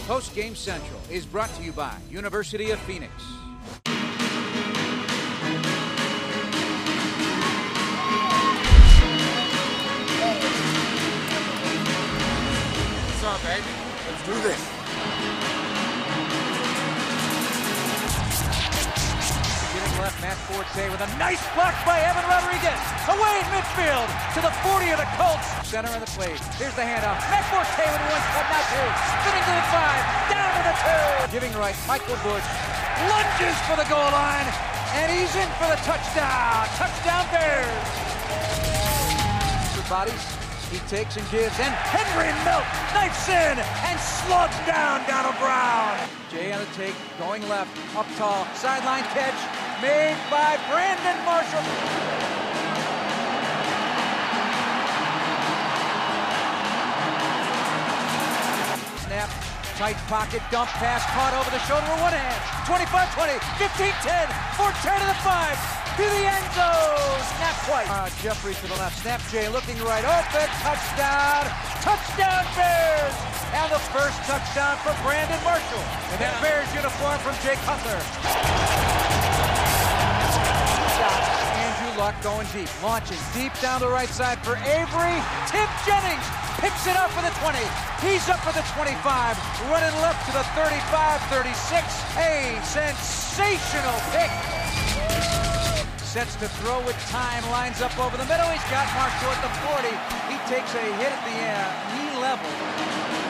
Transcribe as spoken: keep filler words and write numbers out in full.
Post Game Central is brought to you by University of Phoenix. What's up, baby? Let's do this. Getting left, Matt Forte with a nice block by Evan Rodriguez. Away in midfield to the forty of the Colts. Center of the plate. Here's the handoff. Matt Forte with one cut, now two. Spinning to the five, down to the two. Giving right, Michael Bush lunges for the goal line, and he's in for the touchdown. Touchdown Bears. For bodies. He takes and gives, and Henry Milk knifes in and slugs down Donald Brown. Jay on the take, going left, up tall, sideline catch, made by Brandon Marshall. Snap, tight pocket, dump pass, caught over the shoulder with one hand. twenty-five twenty, fifteen ten, four ten to the five. To the end zone, not quite. Uh, Jeffrey to the left, snap Jay looking right, open, touchdown, touchdown Bears! And the first touchdown for Brandon Marshall. And that Bears uniform from Jay Cutler. Andrew Luck going deep, launching deep down the right side for Avery. Tim Jennings picks it up for the twenty. He's up for the twenty-five, running left to the thirty-five thirty-six. A sensational pick. Sets to throw with time, lines up over the middle. He's got Marshall at the forty. He takes a hit at the uh, knee level.